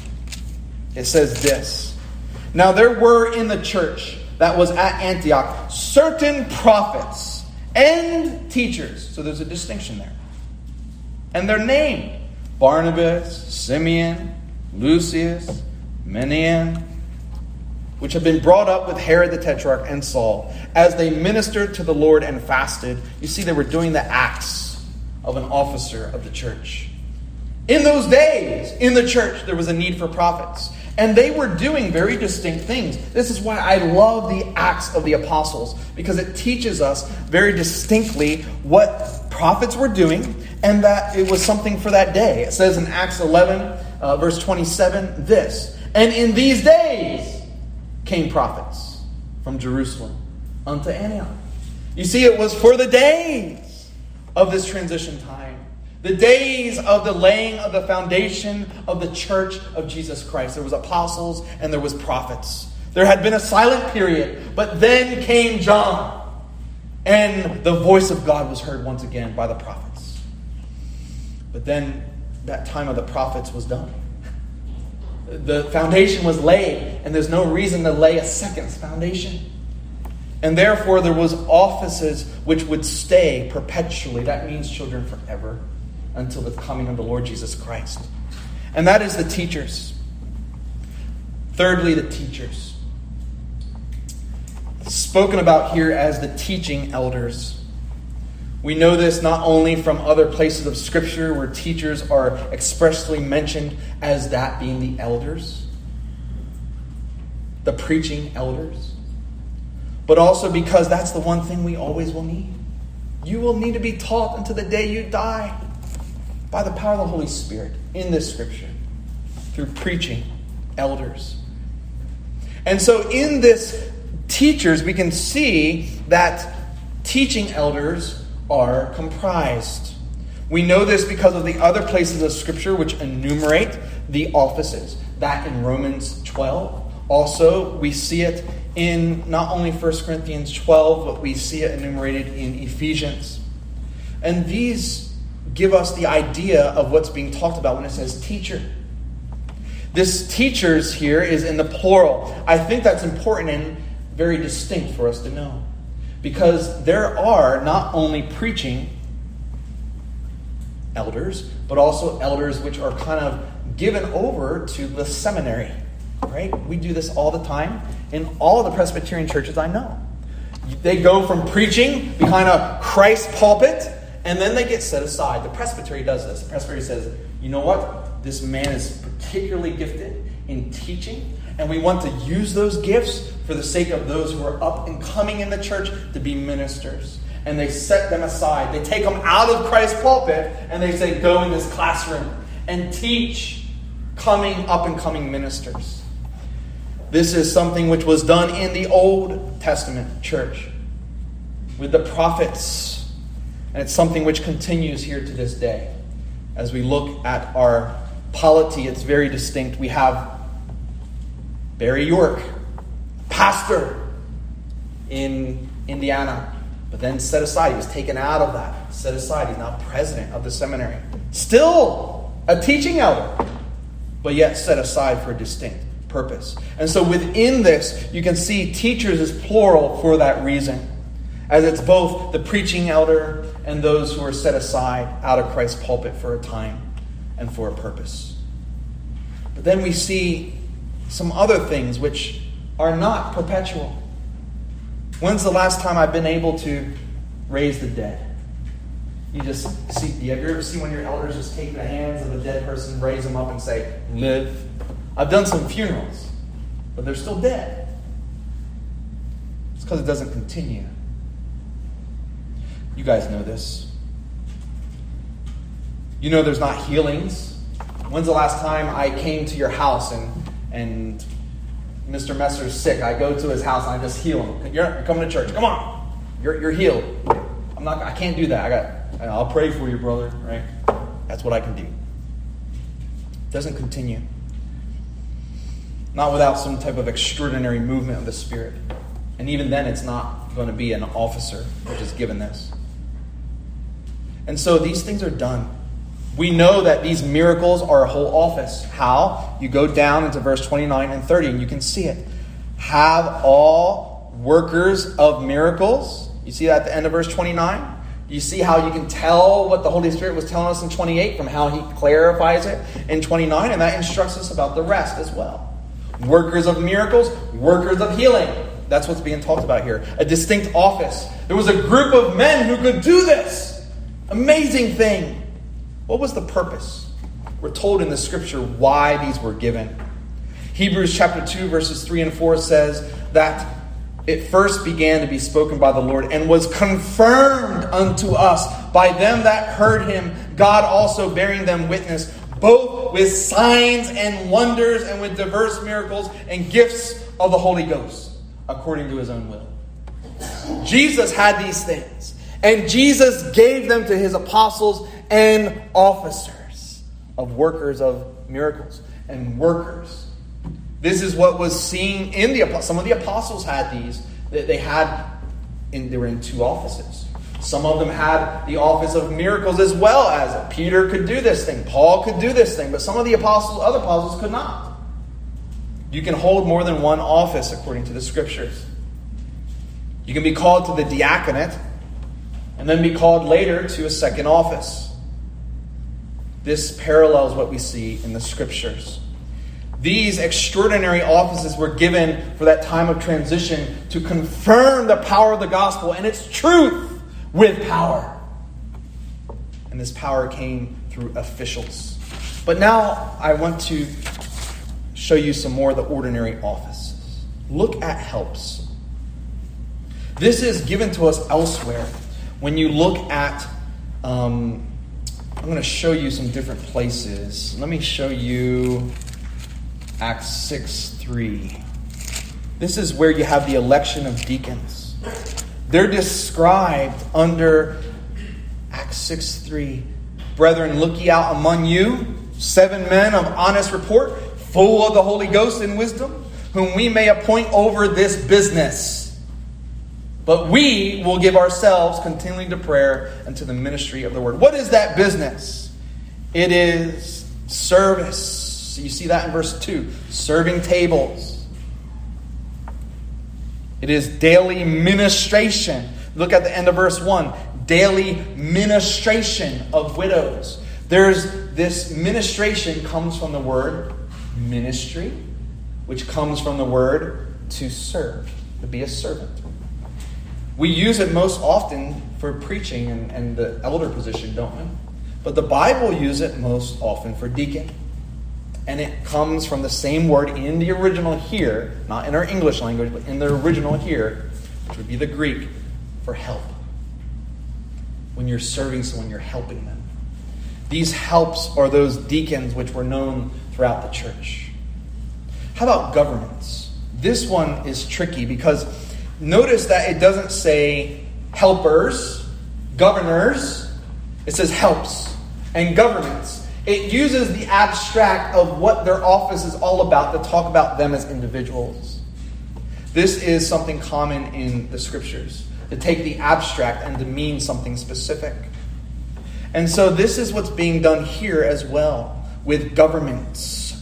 It says this. Now there were in the church that was at Antioch certain prophets and teachers. So there's a distinction there. And their name: Barnabas, Simeon, Lucius, Manaen, which had been brought up with Herod the Tetrarch and Saul, as they ministered to the Lord and fasted. You see, they were doing the acts of an officer of the church. In those days, in the church, there was a need for prophets. And they were doing very distinct things. This is why I love the Acts of the Apostles, because it teaches us very distinctly what prophets were doing, and that it was something for that day. It says in Acts 11, verse 27, this: "And in these days came prophets from Jerusalem unto Antioch." You see, it was for the days of this transition time. The days of the laying of the foundation of the church of Jesus Christ. There was apostles and there was prophets. There had been a silent period, but then came John. And the voice of God was heard once again by the prophets. But then that time of the prophets was done. The foundation was laid, and there's no reason to lay a second foundation. And therefore there was offices which would stay perpetually. That means, children, forever, until the coming of the Lord Jesus Christ. And that is the teachers. Thirdly, the teachers. Spoken about here as the teaching elders. We know this not only from other places of Scripture where teachers are expressly mentioned as that being the elders, the preaching elders, but also because that's the one thing we always will need. You will need to be taught until the day you die by the power of the Holy Spirit in this Scripture through preaching elders. And so in this teachers, we can see that teaching elders are comprised. We know this because of the other places of Scripture which enumerate the offices. That in Romans 12. Also, we see it in not only 1 Corinthians 12, but we see it enumerated in Ephesians. And these give us the idea of what's being talked about when it says teacher. This teachers here is in the plural. I think that's important and very distinct for us to know. Because there are not only preaching elders, but also elders which are kind of given over to the seminary. Right? We do this all the time in all of the Presbyterian churches I know. They go from preaching behind a Christ pulpit, and then they get set aside. The presbytery does this. The presbytery says, you know what? This man is particularly gifted in teaching, and we want to use those gifts for the sake of those who are up and coming in the church to be ministers. And they set them aside. They take them out of Christ's pulpit, and they say, go in this classroom and teach coming up and coming ministers. This is something which was done in the Old Testament church with the prophets. And it's something which continues here to this day. As we look at our polity, it's very distinct. We have Barry York, pastor in Indiana, but then set aside. He was taken out of that, set aside. He's now president of the seminary. Still a teaching elder, but yet set aside for a distinct purpose. And so within this, you can see teachers is plural for that reason, as it's both the preaching elder and those who are set aside out of Christ's pulpit for a time and for a purpose. But then we see some other things which are not perpetual. When's the last time I've been able to raise the dead? You just see, have you ever seen when your elders just take the hands of a dead person, raise them up and say, live? I've done some funerals, but they're still dead. It's because it doesn't continue. You guys know this. You know there's not healings. When's the last time I came to your house and Mr. Messer's sick? I go to his house and I just heal him. You're coming to church. Come on. You're healed. I can't do that. I'll pray for you, brother, right? That's what I can do. It doesn't continue. Not without some type of extraordinary movement of the Spirit. And even then, it's not going to be an officer which is given this. And so these things are done. We know that these miracles are a whole office. How? You go down into verse 29 and 30 and you can see it. Have all workers of miracles. You see that at the end of verse 29? You see how you can tell what the Holy Spirit was telling us in 28 from how he clarifies it in 29, and that instructs us about the rest as well. Workers of miracles, workers of healing. That's what's being talked about here. A distinct office. There was a group of men who could do this. Amazing thing. What was the purpose? We're told in the scripture why these were given. Hebrews chapter 2 verses 3 and 4 says that it first began to be spoken by the Lord and was confirmed unto us by them that heard him, God also bearing them witness, both with signs and wonders and with diverse miracles and gifts of the Holy Ghost, according to his own will. Jesus had these things, and Jesus gave them to his apostles and officers of workers of miracles and workers. This is what was seen in the apostles. Some of the apostles had these. They were in two offices. Some of them had the office of miracles as well, as Peter could do this thing. Paul could do this thing. But some of the other apostles could not. You can hold more than one office according to the scriptures. You can be called to the diaconate and then be called later to a second office. This parallels what we see in the scriptures. These extraordinary offices were given for that time of transition to confirm the power of the gospel and its truth with power. And this power came through officials. But now I want to show you some more of the ordinary offices. Look at helps. This is given to us elsewhere. When you look at, I'm going to show you some different places. Let me show you Acts 6:3. This is where you have the election of deacons. They're described under Acts 6:3. Brethren, look ye out among you 7 men of honest report, full of the Holy Ghost and wisdom, whom we may appoint over this business. But we will give ourselves continually to prayer and to the ministry of the word. What is that business? It is service. So you see that in verse 2. Serving tables. It is daily ministration. Look at the end of verse 1. Daily ministration of widows. There's this ministration comes from the word ministry, which comes from the word to serve, to be a servant. We use it most often for preaching and the elder position, don't we? But the Bible uses it most often for deacon. And it comes from the same word in the original here, not in our English language, but in the original here, which would be the Greek, for help. When you're serving someone, you're helping them. These helps are those deacons which were known throughout the church. How about governments? This one is tricky because notice that it doesn't say helpers, governors. It says helps and governments. It uses the abstract of what their office is all about to talk about them as individuals. This is something common in the scriptures, to take the abstract and to mean something specific. And so this is what's being done here as well with governments.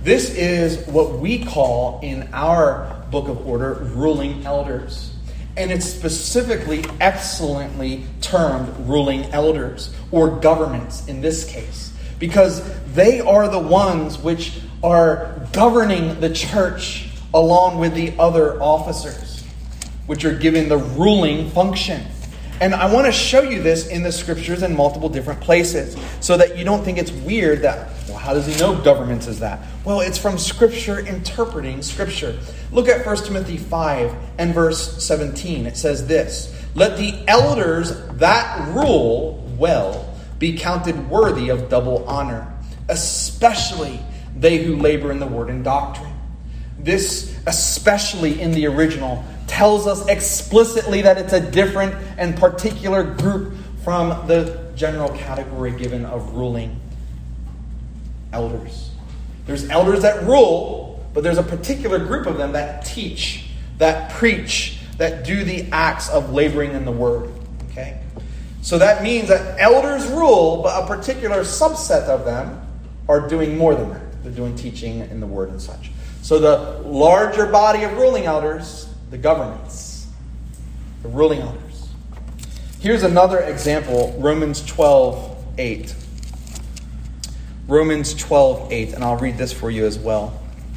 This is what we call in our book of order ruling elders. And it's specifically, excellently termed ruling elders, or governments in this case, because they are the ones which are governing the church along with the other officers, which are given the ruling function. And I want to show you this in the scriptures in multiple different places so that you don't think it's weird that, well, how does he know governments is that? Well, it's from Scripture interpreting Scripture. Look at 1 Timothy 5 and verse 17. It says this, "Let the elders that rule well be counted worthy of double honor, especially they who labor in the word and doctrine." This, especially in the original, tells us explicitly that it's a different and particular group from the general category given of ruling elders. There's elders that rule, but there's a particular group of them that teach, that preach, that do the acts of laboring in the word. Okay? So that means that elders rule, but a particular subset of them are doing more than that. They're doing teaching in the word and such. So the larger body of ruling elders, the governments, the ruling elders. Here's another example, Romans 12:8. Romans 12:8, and I'll read this for you as well.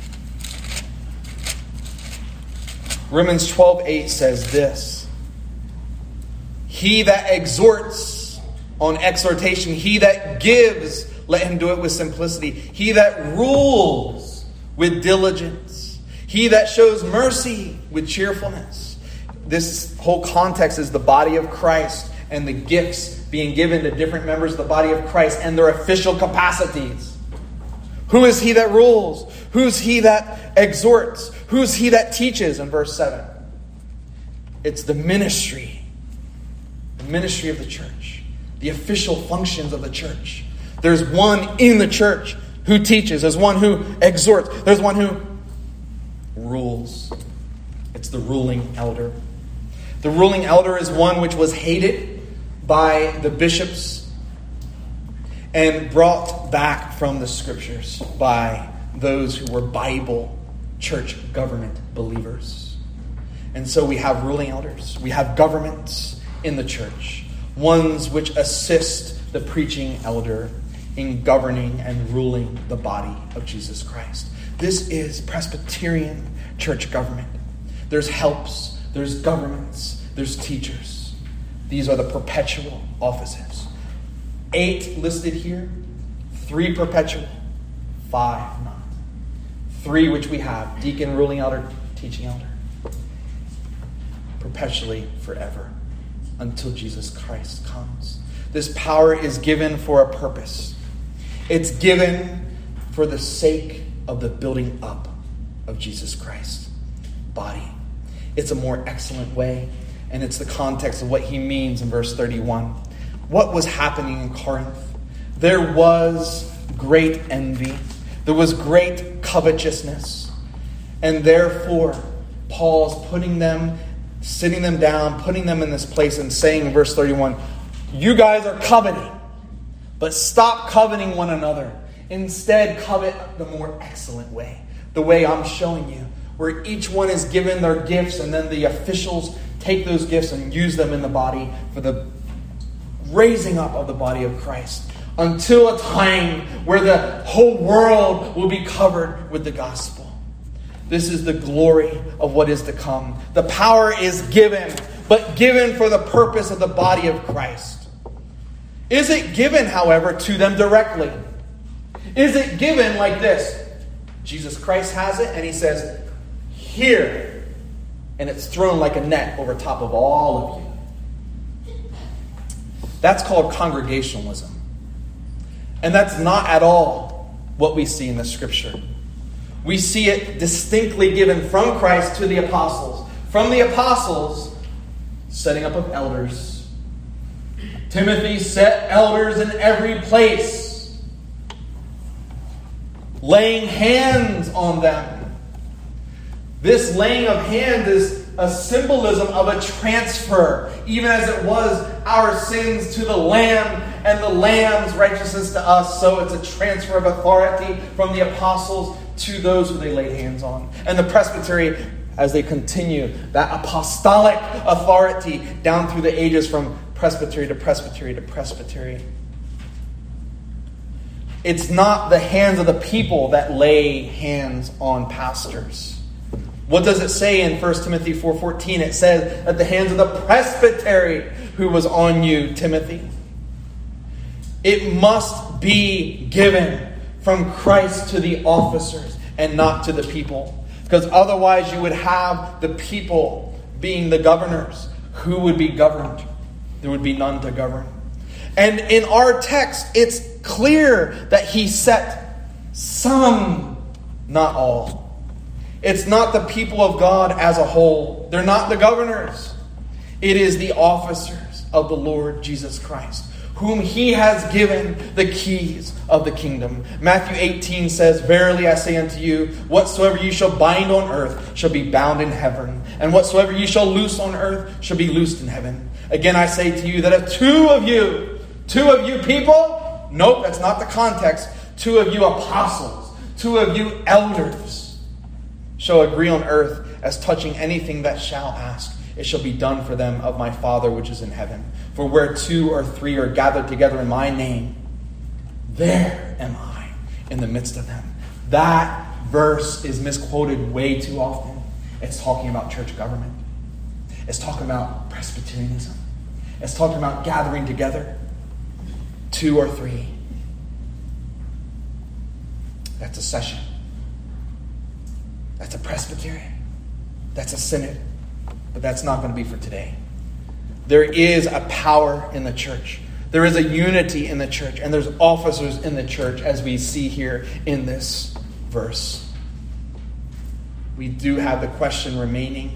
Romans 12:8 says this, "He that exhorts," on exhortation, "he that gives, let him do it with simplicity. He that rules with diligence. He that shows mercy with cheerfulness." This whole context is the body of Christ and the gifts being given to different members of the body of Christ and their official capacities. Who is he that rules? Who's he that exhorts? Who's he that teaches in verse 7? It's the ministry of the church, the official functions of the church. There's one in the church who teaches. There's one who exhorts. There's one who rules. It's the ruling elder. The ruling elder is one which was hated by the bishops and brought back from the scriptures by those who were Bible church government believers. And so we have ruling elders. We have governments in the church. Ones which assist the preaching elder in governing and ruling the body of Jesus Christ. This is Presbyterian church government. There's helps, there's governments, there's teachers. These are the perpetual offices. 8 listed here, 3 perpetual, 5 not. 3 which we have, deacon, ruling elder, teaching elder. Perpetually forever until Jesus Christ comes. This power is given for a purpose. It's given for the sake of the building up of Jesus Christ's body. It's a more excellent way, and it's the context of what he means in verse 31. What was happening in Corinth? There was great envy. There was great covetousness. And therefore, Paul's sitting them down, putting them in this place and saying in verse 31, you guys are coveting. But stop coveting one another. Instead, covet the more excellent way. The way I'm showing you. Where each one is given their gifts and then the officials take those gifts and use them in the body for the raising up of the body of Christ. Until a time where the whole world will be covered with the gospel. This is the glory of what is to come. The power is given, but given for the purpose of the body of Christ. Is it given, however, to them directly? Is it given like this? Jesus Christ has it and he says, here. And it's thrown like a net over top of all of you. That's called congregationalism. And that's not at all what we see in the scripture. We see it distinctly given from Christ to the apostles. From the apostles, setting up of elders. Timothy, set elders in every place. Laying hands on them. This laying of hands is a symbolism of a transfer. Even as it was our sins to the Lamb and the Lamb's righteousness to us, so it's a transfer of authority from the apostles to those who they laid hands on. And the presbytery, as they continue, that apostolic authority down through the ages from presbytery to presbytery to presbytery. It's not the hands of the people that lay hands on pastors. What does it say in 1 Timothy 4:14? It says that the hands of the presbytery who was on you, Timothy. It must be given from Christ to the officers and not to the people. Because otherwise you would have the people being the governors. Who would be governed? There would be none to govern. And in our text, it's clear that he set some, not all. It's not the people of God as a whole. They're not the governors. It is the officers of the Lord Jesus Christ, whom he has given the keys of the kingdom. Matthew 18 says, "Verily I say unto you, whatsoever you shall bind on earth shall be bound in heaven, and whatsoever you shall loose on earth shall be loosed in heaven. Again I say to you that if two of you people, nope, that's not the context, 2 of you apostles, 2 of you elders, shall agree on earth as touching anything that shall ask, it shall be done for them of my Father which is in heaven. For where 2 or 3 are gathered together in my name, there am I in the midst of them." That verse is misquoted way too often. It's talking about church government. It's talking about Presbyterianism. It's talking about gathering together 2 or 3. That's a session. That's a presbytery. That's a synod. But that's not going to be for today. There is a power in the church. There is a unity in the church. And there's officers in the church, as we see here in this verse. We do have the question remaining.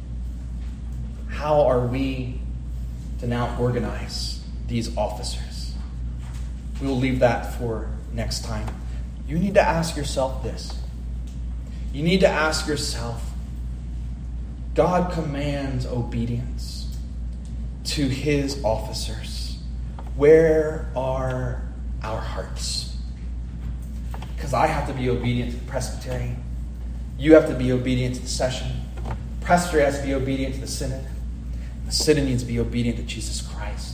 How are we to now organize these officers? We will leave that for next time. You need to ask yourself this. You need to ask yourself, God commands obedience to his officers. Where are our hearts? Because I have to be obedient to the presbytery. You have to be obedient to the session. Presbytery has to be obedient to the synod. The synod needs to be obedient to Jesus Christ.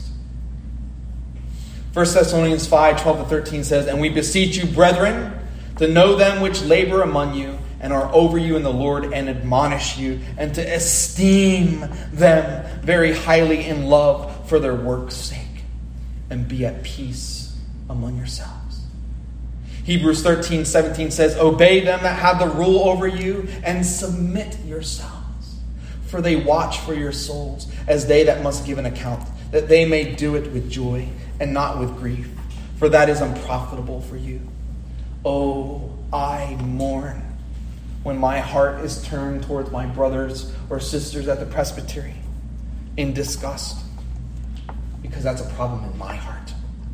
1 Thessalonians 5:12-13 says, "And we beseech you, brethren, to know them which labor among you and are over you in the Lord, and admonish you, and to esteem them very highly in love for their work's sake, and be at peace among yourselves." Hebrews 13:17 says, "Obey them that have the rule over you, and submit yourselves, for they watch for your souls, as they that must give an account, that they may do it with joy, and not with grief, for that is unprofitable for you. Oh, I mourn when my heart is turned towards my brothers or sisters at the presbytery in disgust, because that's a problem in my heart."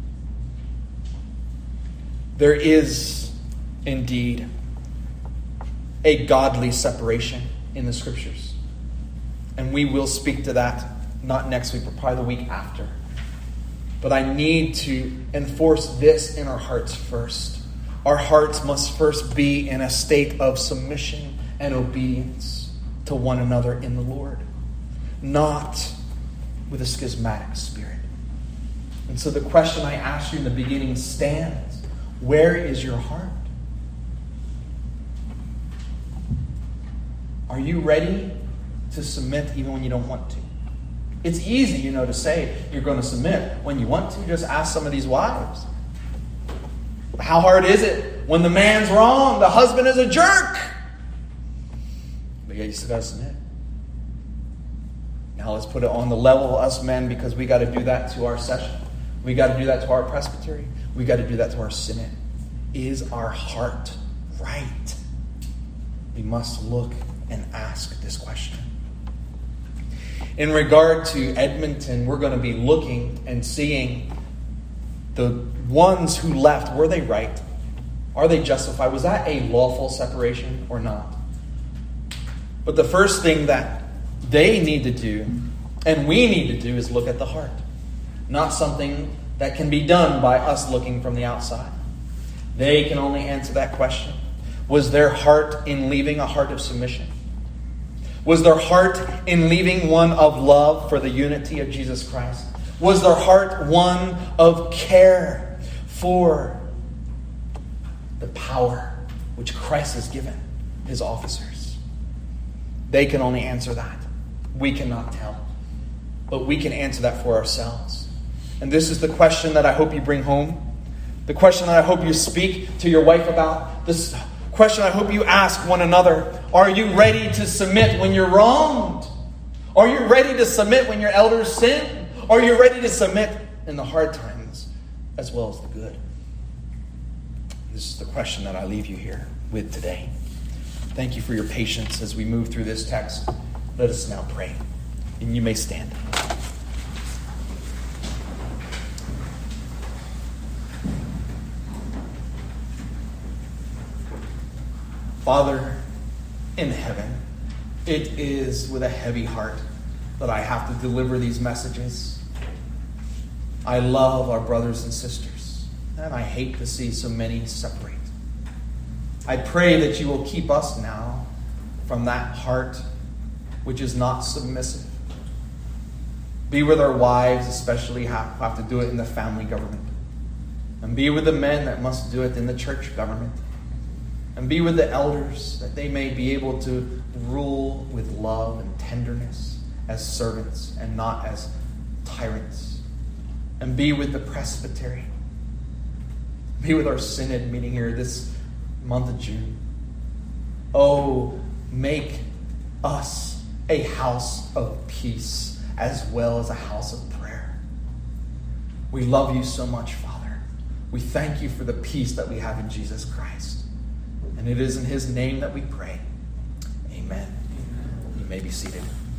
There is indeed a godly separation in the scriptures. And we will speak to that, not next week, but probably the week after. But I need to enforce this in our hearts first. Our hearts must first be in a state of submission and obedience to one another in the Lord, not with a schismatic spirit. And so the question I asked you in the beginning stands. Where is your heart? Are you ready to submit even when you don't want to? It's easy, to say you're going to submit when you want to. Just ask some of these wives. How hard is it when the man's wrong, the husband is a jerk? But yeah, you still got to submit. Now let's put it on the level of us men, because we got to do that to our session. We got to do that to our presbytery. We got to do that to our synod. Is our heart right? We must look and ask this question. In regard to Edmonton, we're going to be looking and seeing the ones who left. Were they right? Are they justified? Was that a lawful separation or not? But the first thing that they need to do, and we need to do, is look at the heart. Not something that can be done by us looking from the outside. They can only answer that question. Was their heart in leaving a heart of submission? Was their heart in leaving one of love for the unity of Jesus Christ? Was their heart one of care for the power which Christ has given his officers? They can only answer that. We cannot tell. But we can answer that for ourselves. And this is the question that I hope you bring home. The question that I hope you speak to your wife about. This question I hope you ask one another. Are you ready to submit when you're wronged? Are you ready to submit when your elders sin? Are you ready to submit in the hard times as well as the good? This is the question that I leave you here with today. Thank you for your patience as we move through this text. Let us now pray. And you may stand. Father in heaven, it is with a heavy heart that I have to deliver these messages. I love our brothers and sisters, and I hate to see so many separate. I pray that you will keep us now from that heart which is not submissive. Be with our wives, especially who have to do it in the family government. And be with the men that must do it in the church government. And be with the elders, that they may be able to rule with love and tenderness as servants and not as tyrants. And be with the presbytery. Be with our synod meeting here this month of June. Oh, make us a house of peace as well as a house of prayer. We love you so much, Father. We thank you for the peace that we have in Jesus Christ. And it is in his name that we pray. Amen. You may be seated.